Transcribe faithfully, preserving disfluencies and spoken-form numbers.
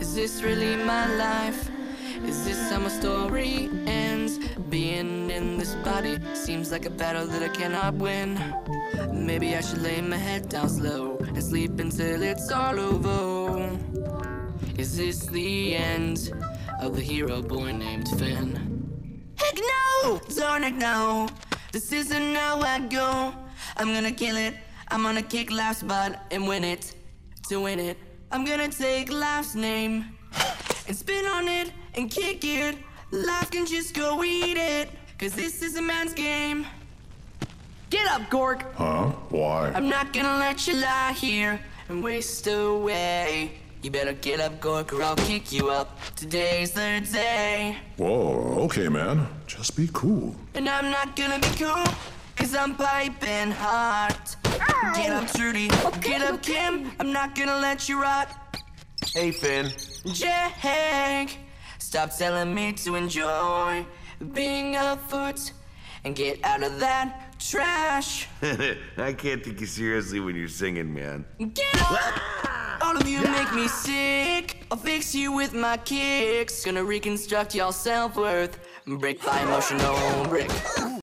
Is this really my life? Is this how my story ends? Being in this body seems like a battle that I cannot win. Maybe I should lay my head down slow and sleep until it's all over. Is this the end of the hero boy named Finn? Heck no! Zornik, no! This isn't how I go. I'm gonna kill it. I'm gonna kick life's butt and win it. To win it, I'm gonna take life's name and spin on it and kick it. Life can just go eat it, cause this is a man's game. Get up, Gork! Huh? Why? I'm not gonna let you lie here and waste away. You better get up, Gork, or I'll kick you up. Today's the day. Whoa, okay, man. Just be cool. And I'm not gonna be cool, cause I'm piping hot. Get up, Trudy. Get up, Kim. I'm not gonna let you rot. Hey, Finn. Jake, stop telling me to enjoy being afoot and get out of that trash. I can't take you seriously when you're singing, man. Get up! All of you make me sick. I'll fix you with my kicks. Gonna reconstruct y'all self-worth brick by emotional brick.